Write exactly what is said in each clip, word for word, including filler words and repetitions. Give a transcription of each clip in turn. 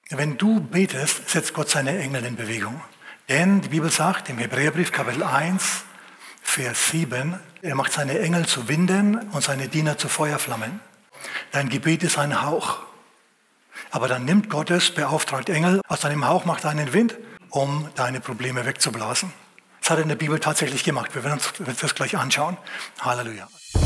Wenn du betest, setzt Gott seine Engel in Bewegung. Denn die Bibel sagt im Hebräerbrief Kapitel eins, Vers sieben, er macht seine Engel zu Winden und seine Diener zu Feuerflammen. Dein Gebet ist ein Hauch. Aber dann nimmt Gottes beauftragt Engel, aus deinem Hauch macht er einen Wind, um deine Probleme wegzublasen. Das hat er in der Bibel tatsächlich gemacht. Wir werden uns das gleich anschauen. Halleluja.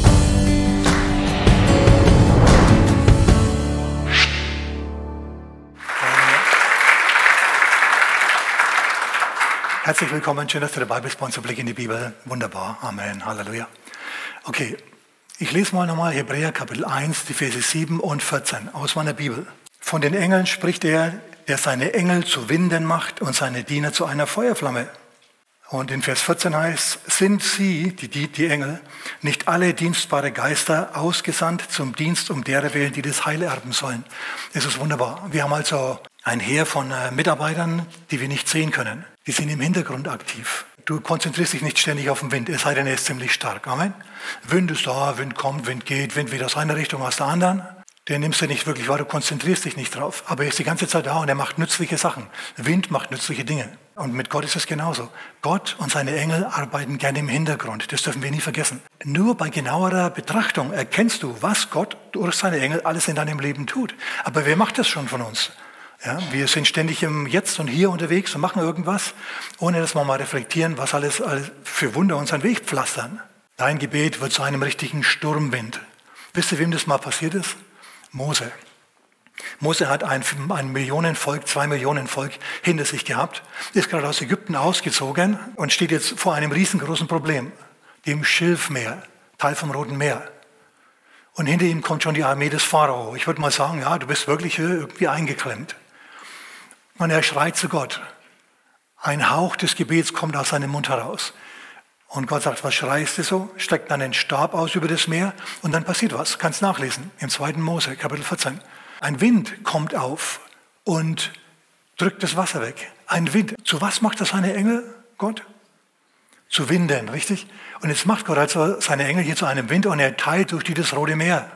Herzlich willkommen, schön, dass du dabei bist bei uns. Blick in die Bibel. Wunderbar. Amen. Halleluja. Okay, ich lese mal nochmal Hebräer Kapitel eins, die Verse sieben und vierzehn aus meiner Bibel. Von den Engeln spricht er, der seine Engel zu Winden macht und seine Diener zu einer Feuerflamme. Und in Vers vierzehn heißt, sind sie, die, die, die Engel, nicht alle dienstbare Geister ausgesandt zum Dienst um derer willen, die das Heil erben sollen. Das ist wunderbar. Wir haben also ein Heer von äh, Mitarbeitern, die wir nicht sehen können. Die sind im Hintergrund aktiv. Du konzentrierst dich nicht ständig auf den Wind, es sei denn, er ist ziemlich stark. Amen. Wind ist da, Wind kommt, Wind geht, Wind wieder aus einer Richtung, aus der anderen. Den nimmst du nicht wirklich wahr, du konzentrierst dich nicht drauf. Aber er ist die ganze Zeit da und er macht nützliche Sachen. Wind macht nützliche Dinge. Und mit Gott ist es genauso. Gott und seine Engel arbeiten gerne im Hintergrund. Das dürfen wir nie vergessen. Nur bei genauerer Betrachtung erkennst du, was Gott durch seine Engel alles in deinem Leben tut. Aber wer macht das schon von uns? Ja, wir sind ständig im Jetzt und Hier unterwegs und machen irgendwas, ohne dass wir mal reflektieren, was alles, alles für Wunder unseren Weg pflastern. Dein Gebet wird zu einem richtigen Sturmwind. Wisst ihr, wem das mal passiert ist? Mose. Mose hat ein, ein Millionenvolk, zwei Millionen Volk hinter sich gehabt, ist gerade aus Ägypten ausgezogen und steht jetzt vor einem riesengroßen Problem, dem Schilfmeer, Teil vom Roten Meer. Und hinter ihm kommt schon die Armee des Pharao. Ich würde mal sagen, ja, du bist wirklich irgendwie eingeklemmt. Und er schreit zu Gott. Ein Hauch des Gebets kommt aus seinem Mund heraus. Und Gott sagt, was schreist du so? Streckt dann den Stab aus über das Meer und dann passiert was. Kannst nachlesen im zweiten Mose, Kapitel vierzehn. Ein Wind kommt auf und drückt das Wasser weg. Ein Wind. Zu was macht das seine Engel, Gott? Zu Winden, richtig? Und jetzt macht Gott also seine Engel hier zu einem Wind und er teilt durch die das Rote Meer.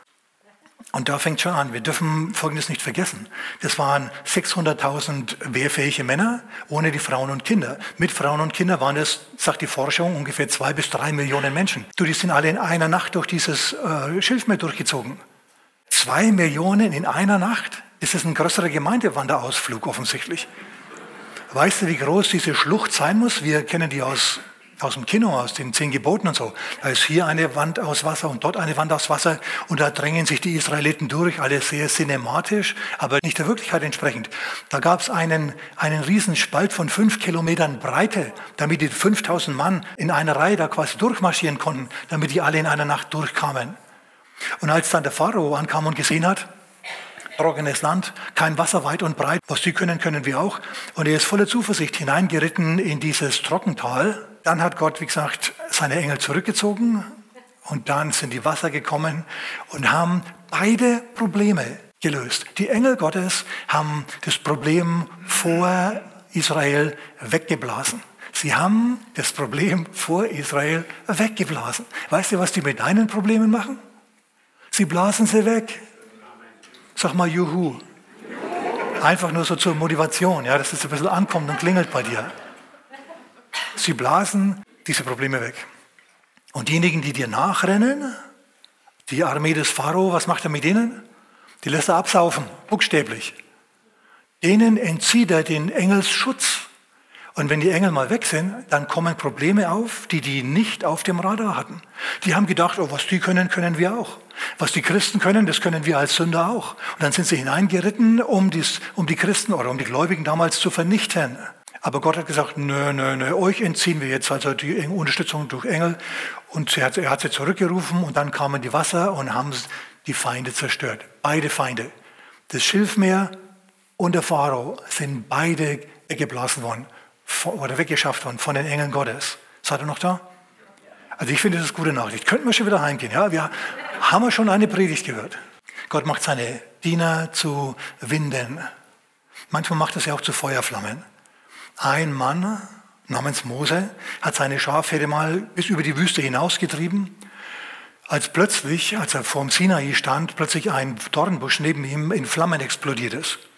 Und da fängt schon an. Wir dürfen Folgendes nicht vergessen. Das waren sechshunderttausend wehrfähige Männer, ohne die Frauen und Kinder. Mit Frauen und Kindern waren es, sagt die Forschung, ungefähr zwei bis drei Millionen Menschen. Du, die sind alle in einer Nacht durch dieses äh, Schilfmeer durchgezogen. Zwei Millionen in einer Nacht? Das ist ein größerer Gemeindewanderausflug offensichtlich. Weißt du, wie groß diese Schlucht sein muss? Wir kennen die aus, aus dem Kino, aus den zehn Geboten und so. Da ist hier eine Wand aus Wasser und dort eine Wand aus Wasser und da drängen sich die Israeliten durch, alles sehr cinematisch, aber nicht der Wirklichkeit entsprechend. Da gab es einen, einen riesen Spalt von fünf Kilometern Breite, damit die fünftausend Mann in einer Reihe da quasi durchmarschieren konnten, damit die alle in einer Nacht durchkamen. Und als dann der Pharao ankam und gesehen hat, trockenes Land, kein Wasser weit und breit, was sie können, können wir auch. Und er ist voller Zuversicht hineingeritten in dieses Trockental. Dann hat Gott, wie gesagt, seine Engel zurückgezogen und dann sind die Wasser gekommen und haben beide Probleme gelöst. Die Engel Gottes haben das Problem vor Israel weggeblasen. Sie haben das Problem vor Israel weggeblasen. Weißt du, was die mit deinen Problemen machen? Sie blasen sie weg. Sag mal Juhu. Einfach nur so zur Motivation, ja, dass es ein bisschen ankommt und klingelt bei dir. Sie blasen diese Probleme weg. Und diejenigen, die dir nachrennen, die Armee des Pharao, was macht er mit denen? Die lässt er absaufen, buchstäblich. Denen entzieht er den Engelsschutz. Und wenn die Engel mal weg sind, dann kommen Probleme auf, die die nicht auf dem Radar hatten. Die haben gedacht, oh, was die können, können wir auch. Was die Christen können, das können wir als Sünder auch. Und dann sind sie hineingeritten, um, dies, um die Christen oder um die Gläubigen damals zu vernichten. Aber Gott hat gesagt, nö, nö, nö, euch entziehen wir jetzt also die Unterstützung durch Engel. Und er hat, er hat sie zurückgerufen und dann kamen die Wasser und haben die Feinde zerstört. Beide Feinde. Das Schilfmeer und der Pharao sind beide weggeblasen worden. Oder weggeschafft worden von den Engeln Gottes. Seid ihr noch da? Also ich finde, das ist gute Nachricht. Könnten wir schon wieder heimgehen? Ja, wir haben schon eine Predigt gehört. Gott macht seine Diener zu Winden. Manchmal macht er sie auch zu Feuerflammen. Ein Mann namens Mose hat seine Schafherde mal bis über die Wüste hinausgetrieben, als plötzlich, als er vor dem Sinai stand, plötzlich ein Dornbusch neben ihm in Flammen explodiert ist.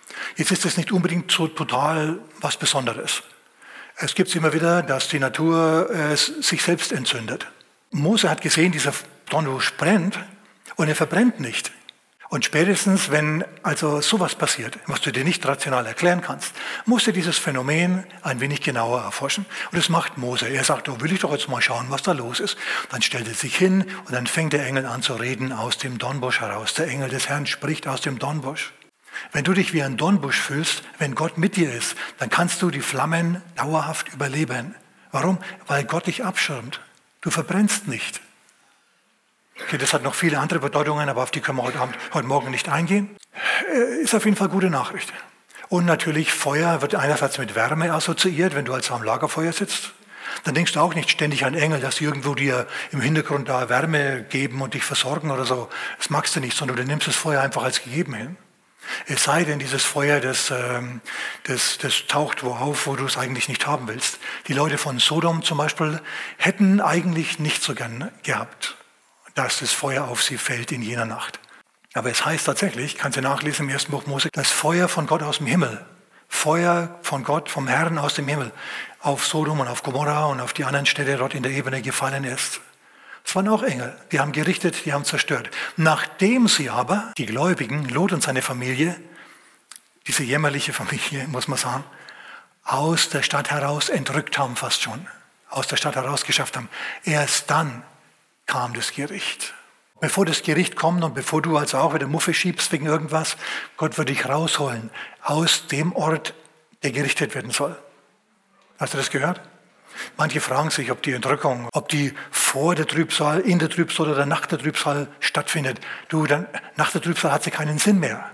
Jetzt ist es nicht unbedingt so total was Besonderes. Es gibt immer wieder, dass die Natur äh, sich selbst entzündet. Mose hat gesehen, dieser Dornbusch brennt und er verbrennt nicht. Und spätestens, wenn also sowas passiert, was du dir nicht rational erklären kannst, musst du dieses Phänomen ein wenig genauer erforschen. Und das macht Mose. Er sagt, oh, will ich doch jetzt mal schauen, was da los ist. Dann stellt er sich hin und dann fängt der Engel an zu reden aus dem Dornbusch heraus. Der Engel des Herrn spricht aus dem Dornbusch. Wenn du dich wie ein Dornbusch fühlst, wenn Gott mit dir ist, dann kannst du die Flammen dauerhaft überleben. Warum? Weil Gott dich abschirmt. Du verbrennst nicht. Okay, das hat noch viele andere Bedeutungen, aber auf die können wir heute, Abend, heute Morgen nicht eingehen. Ist auf jeden Fall gute Nachricht. Und natürlich, Feuer wird einerseits mit Wärme assoziiert, wenn du also am Lagerfeuer sitzt. Dann denkst du auch nicht ständig an Engel, dass sie irgendwo dir im Hintergrund da Wärme geben und dich versorgen oder so. Das magst du nicht, sondern du nimmst das Feuer einfach als gegeben hin. Es sei denn, dieses Feuer, das, ähm, das, das taucht wo auf, wo du es eigentlich nicht haben willst. Die Leute von Sodom zum Beispiel hätten eigentlich nicht so gern gehabt, dass das Feuer auf sie fällt in jener Nacht. Aber es heißt tatsächlich, kannst du nachlesen im ersten Buch Mose, das Feuer von Gott aus dem Himmel, Feuer von Gott, vom Herrn aus dem Himmel, auf Sodom und auf Gomorra und auf die anderen Städte dort in der Ebene gefallen ist. Es waren auch Engel, die haben gerichtet, die haben zerstört. Nachdem sie aber, die Gläubigen, Lot und seine Familie, diese jämmerliche Familie, muss man sagen, aus der Stadt heraus entrückt haben fast schon, aus der Stadt heraus geschafft haben, erst dann kam das Gericht. Bevor das Gericht kommt und bevor du also auch wieder Muffe schiebst wegen irgendwas, Gott wird dich rausholen aus dem Ort, der gerichtet werden soll. Hast du das gehört? Manche fragen sich, ob die Entrückung, ob die vor der Trübsal, in der Trübsal oder nach der Trübsal stattfindet. Du, dann, nach der Trübsal hat sie keinen Sinn mehr.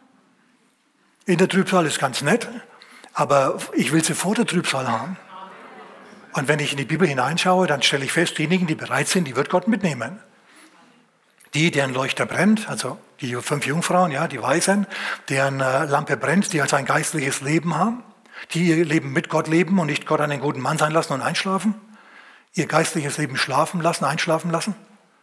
In der Trübsal ist ganz nett, aber ich will sie vor der Trübsal haben. Und wenn ich in die Bibel hineinschaue, dann stelle ich fest, diejenigen, die bereit sind, die wird Gott mitnehmen. Die, deren Leuchter brennt, also die fünf Jungfrauen, ja, die Weisen, deren äh, Lampe brennt, die also ein geistliches Leben haben, die ihr Leben mit Gott leben und nicht Gott einen guten Mann sein lassen und einschlafen, ihr geistliches Leben schlafen lassen, einschlafen lassen,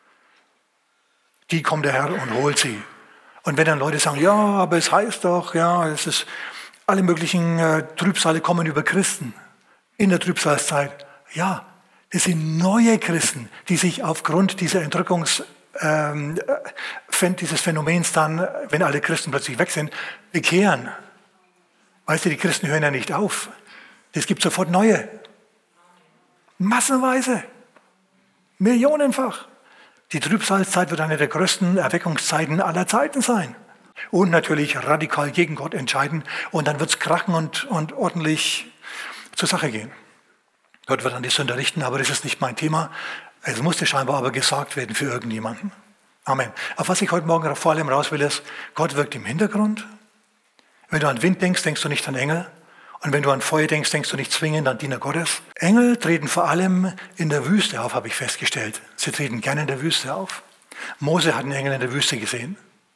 die kommt der Herr und holt sie. Und wenn dann Leute sagen, ja, aber es heißt doch, ja, es ist, alle möglichen äh, Trübsale kommen über Christen in der Trübsalzeit. Ja, das sind neue Christen, die sich aufgrund dieser Entrückungs, ähm, dieses Phänomens dann, wenn alle Christen plötzlich weg sind, bekehren. Weißt du, die Christen hören ja nicht auf. Es gibt sofort neue. Massenweise. Millionenfach. Die Trübsalzeit wird eine der größten Erweckungszeiten aller Zeiten sein. Und natürlich radikal gegen Gott entscheiden. Und dann wird es krachen und, und ordentlich zur Sache gehen. Gott wird an die Sünder richten, aber das ist nicht mein Thema. Es musste scheinbar aber gesagt werden für irgendjemanden. Amen. Auf was ich heute Morgen vor allem raus will, ist, Gott wirkt im Hintergrund. Wenn du an Wind denkst, denkst du nicht an Engel. Und wenn du an Feuer denkst, denkst du nicht zwingend an Diener Gottes. Engel treten vor allem in der Wüste auf, habe ich festgestellt. Sie treten gerne in der Wüste auf. Mose hat einen Engel in der Wüste gesehen.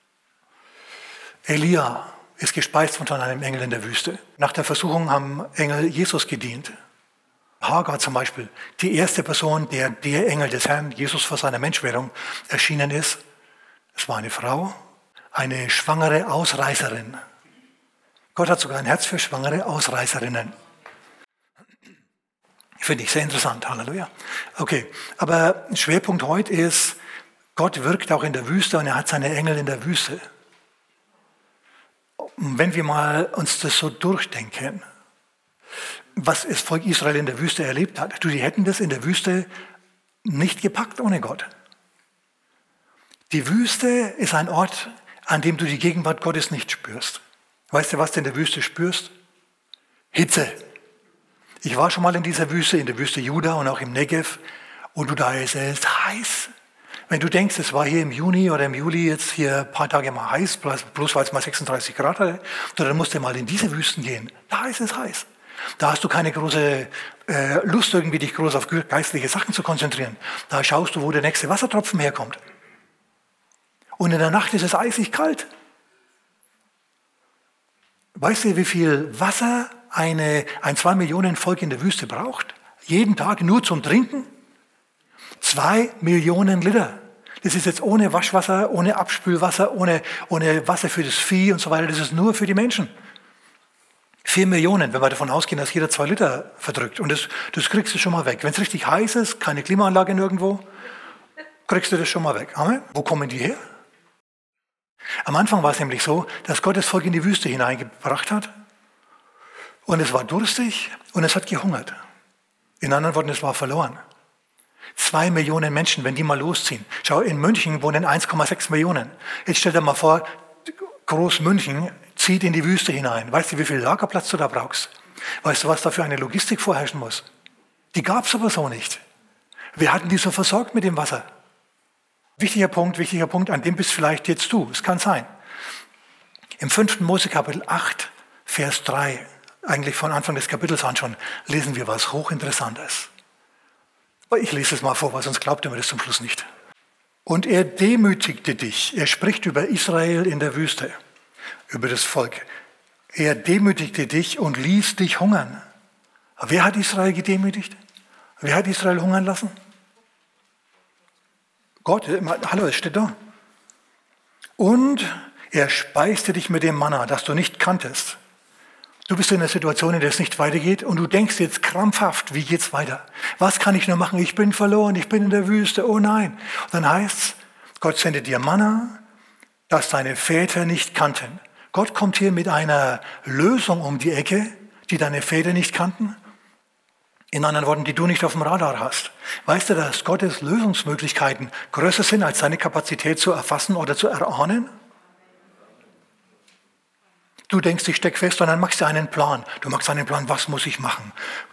Elia ist gespeist von einem Engel in der Wüste. Nach der Versuchung haben Engel Jesus gedient. Hagar zum Beispiel, die erste Person, der der Engel des Herrn, Jesus vor seiner Menschwerdung erschienen ist. Es war eine Frau, eine schwangere Ausreißerin. Gott hat sogar ein Herz für schwangere Ausreißerinnen. Finde ich sehr interessant, Halleluja. Okay, aber Schwerpunkt heute ist, Gott wirkt auch in der Wüste und er hat seine Engel in der Wüste. Und wenn wir mal uns das so durchdenken, was das Volk Israel in der Wüste erlebt hat, du, die hätten das in der Wüste nicht gepackt ohne Gott. Die Wüste ist ein Ort, an dem du die Gegenwart Gottes nicht spürst. Weißt du, was du in der Wüste spürst? Hitze. Ich war schon mal in dieser Wüste, in der Wüste Juda und auch im Negev. Und du, da ist es heiß. Wenn du denkst, es war hier im Juni oder im Juli jetzt hier ein paar Tage mal heiß, bloß weil es mal sechsunddreißig Grad hatte, dann musst du mal in diese Wüsten gehen. Da ist es heiß. Da hast du keine große äh, Lust, irgendwie dich groß auf geistliche Sachen zu konzentrieren. Da schaust du, wo der nächste Wassertropfen herkommt. Und in der Nacht ist es eisig kalt. Weißt du, wie viel Wasser eine, ein zwei Millionen Volk in der Wüste braucht? Jeden Tag nur zum Trinken? Zwei Millionen Liter. Das ist jetzt ohne Waschwasser, ohne Abspülwasser, ohne, ohne Wasser für das Vieh und so weiter. Das ist nur für die Menschen. Vier Millionen, wenn wir davon ausgehen, dass jeder zwei Liter verdrückt. Und das, das kriegst du schon mal weg. Wenn es richtig heiß ist, keine Klimaanlage nirgendwo, kriegst du das schon mal weg. Amen. Wo kommen die her? Am Anfang war es nämlich so, dass Gott das Volk in die Wüste hineingebracht hat. Und es war durstig und es hat gehungert. In anderen Worten, es war verloren. Zwei Millionen Menschen, wenn die mal losziehen. Schau, in München wohnen eins Komma sechs Millionen. Jetzt stell dir mal vor, Groß-München zieht in die Wüste hinein. Weißt du, wie viel Lagerplatz du da brauchst? Weißt du, was da für eine Logistik vorherrschen muss? Die gab es aber so nicht. Wir hatten die so versorgt mit dem Wasser. Wichtiger Punkt, wichtiger Punkt, an dem bist vielleicht jetzt du. Es kann sein. Im fünften Mose Kapitel acht, Vers drei, eigentlich von Anfang des Kapitels an schon, lesen wir was Hochinteressantes. Aber ich lese es mal vor, weil sonst glaubt ihr mir das zum Schluss nicht. Und er demütigte dich. Er spricht über Israel in der Wüste, über das Volk. Er demütigte dich und ließ dich hungern. Aber wer hat Israel gedemütigt? Wer hat Israel hungern lassen? Gott, hallo, es steht da. Und er speiste dich mit dem Manna, das du nicht kanntest. Du bist in einer Situation, in der es nicht weitergeht und du denkst jetzt krampfhaft, wie geht's weiter? Was kann ich nur machen? Ich bin verloren, ich bin in der Wüste, oh nein. Und dann heißt es, Gott sendet dir Manna, das deine Väter nicht kannten. Gott kommt hier mit einer Lösung um die Ecke, die deine Väter nicht kannten. In anderen Worten, die du nicht auf dem Radar hast. Weißt du, dass Gottes Lösungsmöglichkeiten größer sind, als seine Kapazität zu erfassen oder zu erahnen? Du denkst, ich stecke fest und dann machst du einen Plan. Du machst einen Plan, was muss ich machen?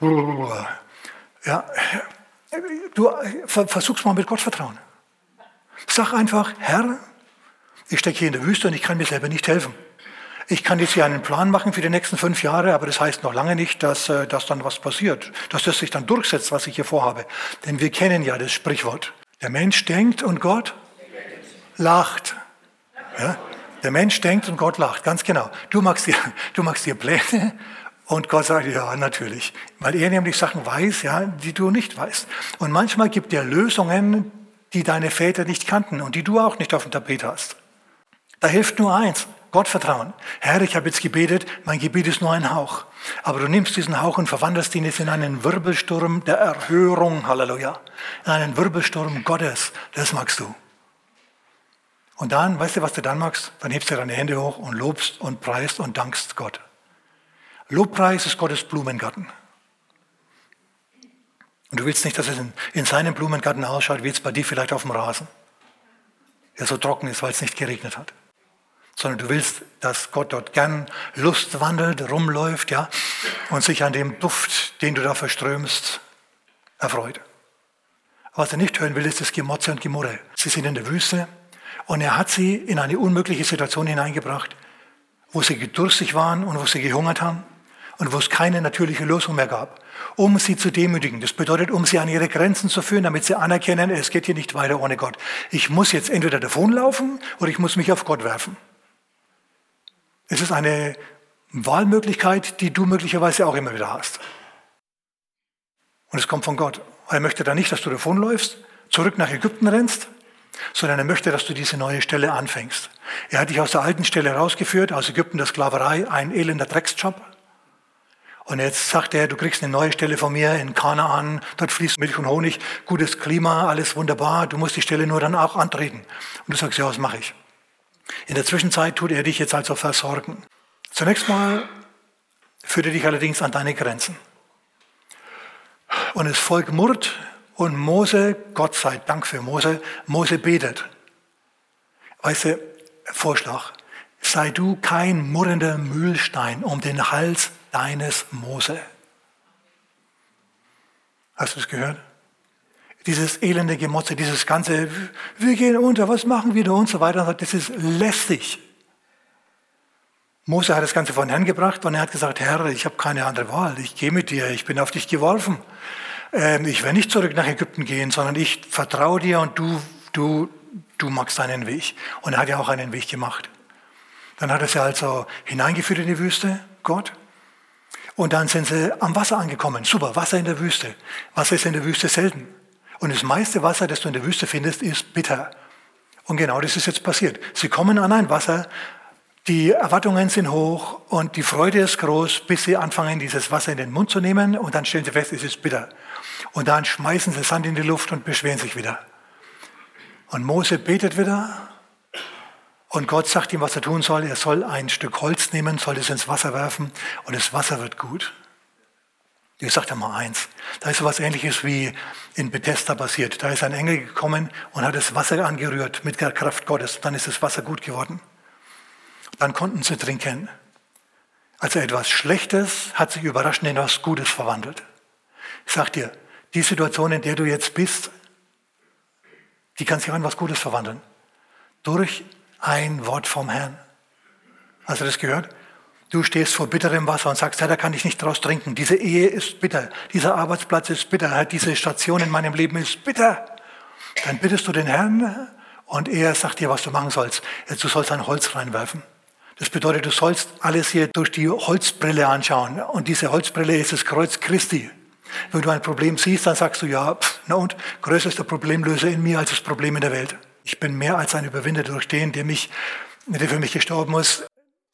Ja, du versuchst mal mit Gottvertrauen. Sag einfach, Herr, ich stecke hier in der Wüste und ich kann mir selber nicht helfen. Ich kann jetzt hier einen Plan machen für die nächsten fünf Jahre, aber das heißt noch lange nicht, dass, dass dann was passiert, dass das sich dann durchsetzt, was ich hier vorhabe. Denn wir kennen ja das Sprichwort. Der Mensch denkt und Gott lacht. Ja? Der Mensch denkt und Gott lacht, ganz genau. Du machst dir, du machst dir Pläne und Gott sagt, ja, natürlich. Weil er nämlich Sachen weiß, ja, die du nicht weißt. Und manchmal gibt er Lösungen, die deine Väter nicht kannten und die du auch nicht auf dem Tapet hast. Da hilft nur eins, Gottvertrauen. Herr, ich habe jetzt gebetet, mein Gebet ist nur ein Hauch. Aber du nimmst diesen Hauch und verwandelst ihn jetzt in einen Wirbelsturm der Erhörung, Halleluja. In einen Wirbelsturm Gottes, das magst du. Und dann, weißt du, was du dann machst? Dann hebst du deine Hände hoch und lobst und preist und dankst Gott. Lobpreis ist Gottes Blumengarten. Und du willst nicht, dass es in, in seinem Blumengarten ausschaut, wie jetzt bei dir vielleicht auf dem Rasen, der so trocken ist, weil es nicht geregnet hat. Sondern du willst, dass Gott dort gern Lust wandelt, rumläuft, ja, und sich an dem Duft, den du da verströmst, erfreut. Was er nicht hören will, ist das Gemotze und Gemurre. Sie sind in der Wüste. Und er hat sie in eine unmögliche Situation hineingebracht, wo sie durstig waren und wo sie gehungert haben und wo es keine natürliche Lösung mehr gab, um sie zu demütigen. Das bedeutet, um sie an ihre Grenzen zu führen, damit sie anerkennen, es geht hier nicht weiter ohne Gott. Ich muss jetzt entweder davonlaufen oder ich muss mich auf Gott werfen. Es ist eine Wahlmöglichkeit, die du möglicherweise auch immer wieder hast. Und es kommt von Gott. Er möchte dann nicht, dass du davonläufst, zurück nach Ägypten rennst, sondern er möchte, dass du diese neue Stelle anfängst. Er hat dich aus der alten Stelle herausgeführt, aus Ägypten der Sklaverei, ein elender Drecksjob. Und jetzt sagt er, du kriegst eine neue Stelle von mir in Kanaan, dort fließt Milch und Honig, gutes Klima, alles wunderbar, du musst die Stelle nur dann auch antreten. Und du sagst, ja, was mache ich? In der Zwischenzeit tut er dich jetzt also versorgen. Zunächst mal führt er dich allerdings an deine Grenzen. Und das Volk murrt. Und Mose, Gott sei Dank für Mose, Mose betet. Weißt du, Vorschlag, sei du kein murrender Mühlstein um den Hals deines Mose. Hast du es gehört? Dieses elende Gemotze, dieses ganze, wir gehen unter, was machen wir da und so weiter, das ist lästig. Mose hat das Ganze von Herrn gebracht und er hat gesagt, Herr, ich habe keine andere Wahl, ich gehe mit dir, ich bin auf dich geworfen. Ich werde nicht zurück nach Ägypten gehen, sondern ich vertraue dir und du, du, du machst deinen Weg. Und er hat ja auch einen Weg gemacht. Dann hat er sie also hineingeführt in die Wüste, Gott. Und dann sind sie am Wasser angekommen. Super, Wasser in der Wüste. Wasser ist in der Wüste selten. Und das meiste Wasser, das du in der Wüste findest, ist bitter. Und genau das ist jetzt passiert. Sie kommen an ein Wasser, Die Erwartungen sind hoch und die Freude ist groß, bis sie anfangen, dieses Wasser in den Mund zu nehmen und dann stellen sie fest, es ist bitter. Und dann schmeißen sie Sand in die Luft und beschweren sich wieder. Und Mose betet wieder und Gott sagt ihm, was er tun soll. Er soll ein Stück Holz nehmen, soll es ins Wasser werfen und das Wasser wird gut. Ich sage dir mal eins, da ist so etwas Ähnliches wie in Bethesda passiert. Da ist ein Engel gekommen und hat das Wasser angerührt mit der Kraft Gottes. Dann ist das Wasser gut geworden. Dann konnten sie trinken. Also etwas Schlechtes hat sich überraschend in etwas Gutes verwandelt. Ich sage dir, die Situation, in der du jetzt bist, die kann sich auch in etwas Gutes verwandeln. Durch ein Wort vom Herrn. Hast du das gehört? Du stehst vor bitterem Wasser und sagst, Herr, da kann ich nicht draus trinken. Diese Ehe ist bitter. Dieser Arbeitsplatz ist bitter. Herr, diese Station in meinem Leben ist bitter. Dann bittest du den Herrn und er sagt dir, was du machen sollst. Du sollst ein Holz reinwerfen. Das bedeutet, du sollst alles hier durch die Holzbrille anschauen. Und diese Holzbrille ist das Kreuz Christi. Wenn du ein Problem siehst, dann sagst du, ja, pff, na und, größter Problemlöser in mir als das Problem in der Welt. Ich bin mehr als ein Überwinder durch den, der, mich, der für mich gestorben ist.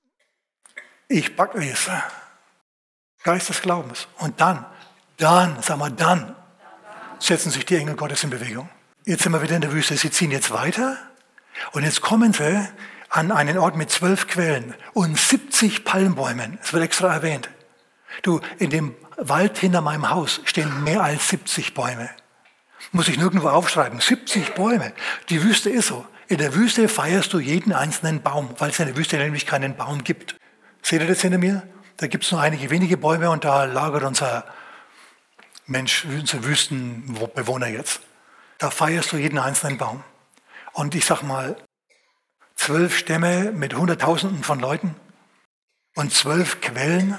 Ich packe es. Geist des Glaubens. Und dann, dann, sag mal, dann setzen sich die Engel Gottes in Bewegung. Jetzt sind wir wieder in der Wüste. Sie ziehen jetzt weiter und jetzt kommen sie an einen Ort mit zwölf Quellen und siebzig Palmbäumen. Es wird extra erwähnt. Du, in dem Wald hinter meinem Haus stehen mehr als siebzig Bäume. Muss ich nirgendwo aufschreiben. siebzig Bäume. Die Wüste ist so. In der Wüste feierst du jeden einzelnen Baum, weil es in der Wüste nämlich keinen Baum gibt. Seht ihr das hinter mir? Da gibt es nur einige wenige Bäume und da lagert unser Mensch, unser Wüstenbewohner jetzt. Da feierst du jeden einzelnen Baum. Und ich sag mal, zwölf Stämme mit Hunderttausenden von Leuten und zwölf Quellen.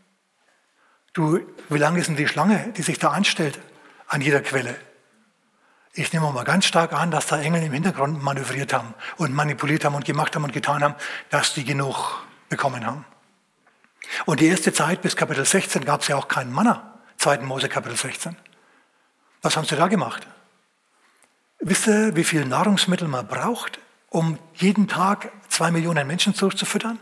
Du, wie lang ist denn die Schlange, die sich da anstellt an jeder Quelle? Ich nehme mal ganz stark an, dass da Engel im Hintergrund manövriert haben und manipuliert haben und gemacht haben und getan haben, dass die genug bekommen haben. Und die erste Zeit bis Kapitel sechzehn gab es ja auch keinen Manna. zweiten Mose Kapitel sechzehn. Was haben sie da gemacht? Wisst ihr, wie viel Nahrungsmittel man braucht, um jeden Tag zwei Millionen Menschen zuzufüttern?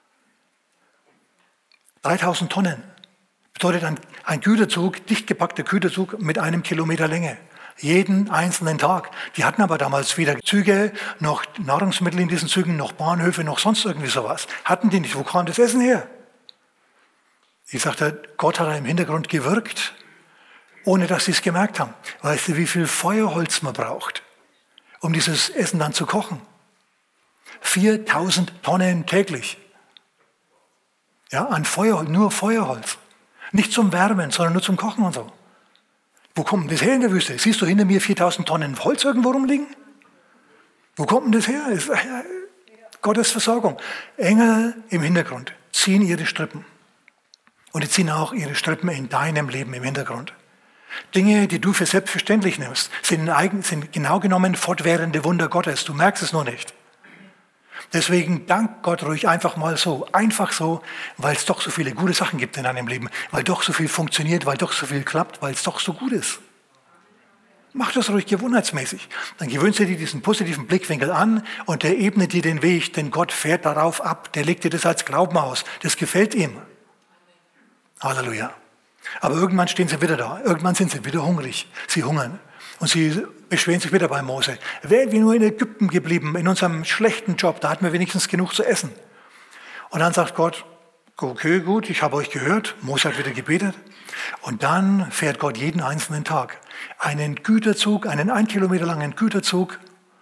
dreitausend Tonnen. Bedeutet ein, ein Güterzug, dicht gepackter Güterzug mit einem Kilometer Länge. Jeden einzelnen Tag. Die hatten aber damals weder Züge, noch Nahrungsmittel in diesen Zügen, noch Bahnhöfe, noch sonst irgendwie sowas. Hatten die nicht. Wo kam das Essen her? Ich sagte, Gott hat im Hintergrund gewirkt, ohne dass sie es gemerkt haben. Weißt du, wie viel Feuerholz man braucht, um dieses Essen dann zu kochen? viertausend Tonnen täglich. Ja, an Feuerholz, nur Feuerholz. Nicht zum Wärmen, sondern nur zum Kochen und so. Wo kommt denn das her in der Wüste? Siehst du hinter mir viertausend Tonnen Holz irgendwo rumliegen? Wo kommt denn das her? Das ist äh, Gottes Versorgung. Engel im Hintergrund ziehen ihre Strippen. Und die ziehen auch ihre Strippen in deinem Leben im Hintergrund. Dinge, die du für selbstverständlich nimmst, sind, eigen, sind genau genommen fortwährende Wunder Gottes. Du merkst es nur nicht. Deswegen dank Gott ruhig einfach mal so, einfach so, weil es doch so viele gute Sachen gibt in deinem Leben, weil doch so viel funktioniert, weil doch so viel klappt, weil es doch so gut ist. Mach das ruhig gewohnheitsmäßig. Dann gewöhnst du dir diesen positiven Blickwinkel an und der ebnet dir den Weg, denn Gott fährt darauf ab, der legt dir das als Glauben aus. Das gefällt ihm. Halleluja. Aber irgendwann stehen sie wieder da, irgendwann sind sie wieder hungrig, sie hungern. Und sie beschweren sich wieder bei Mose. Wären wir nur in Ägypten geblieben, in unserem schlechten Job, da hatten wir wenigstens genug zu essen. Und dann sagt Gott, okay, gut, ich habe euch gehört. Mose hat wieder gebetet. Und dann fährt Gott jeden einzelnen Tag einen Güterzug, einen ein Kilometer langen Güterzug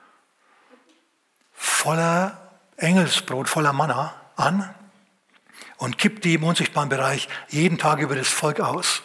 voller Engelsbrot, voller Manna an und kippt die im unsichtbaren Bereich jeden Tag über das Volk aus.